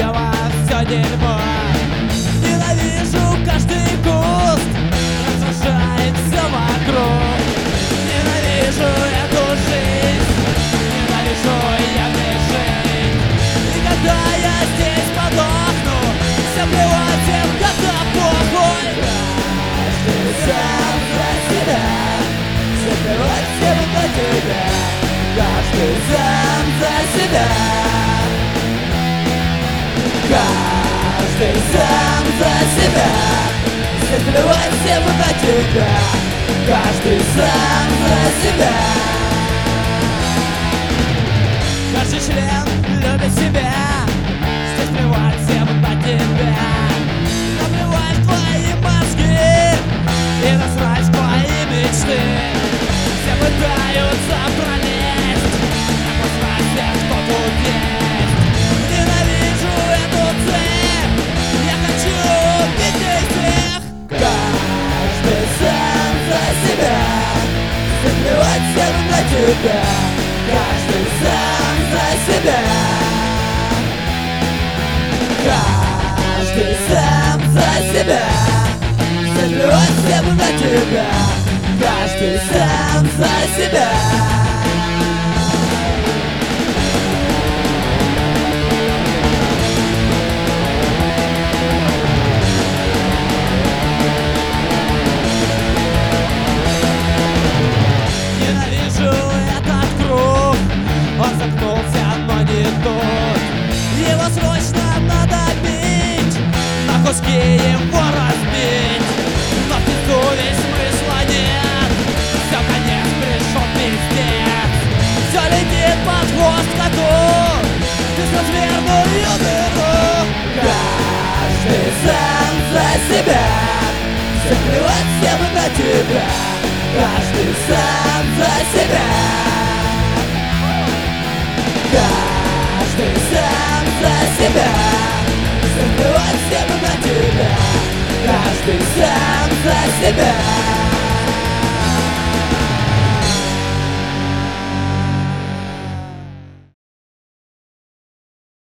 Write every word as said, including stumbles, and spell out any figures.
слева все дерьмо. Ненавижу каждый куст, разрушает все вокруг. Ненавижу эту жизнь, ненавижу я жизнь. И когда я здесь подохну, всем плевать, всем когда похуй. Каждый сам за себя, всем плевать, всем за тебя. Каждый сам за себя. Каждый сам за себя, всем плевать, всем на тебя. Каждый сам за себя. Каждый член любит себя, здесь плевать всем на тебя. Наплевать твои мозги и насрать твои мечты. Все пытаются пролезть, а познать всех, кто тут есть. Ненавижу эту цель, я хочу видеть всех. Каждый сам за себя, всем плевать всем на тебя. Каждый сам за себя. Каждый сам за себя, всем плевать всем на тебя. Каждый сам за себя. Ненавижу этот круг, он замкнулся, но не тут. Его срочно надо бить, на куски его разбить. Но в пизду весь смысла нет, все, конец, пришел пиздец. Все летит под хвост коту, ты разверную дыру. Каждый сам за себя, всем плевать, всем на тебя. Каждый сам за себя. Каждый сам за себя, всем плевать, всем на тебя. Каждый сам за себя.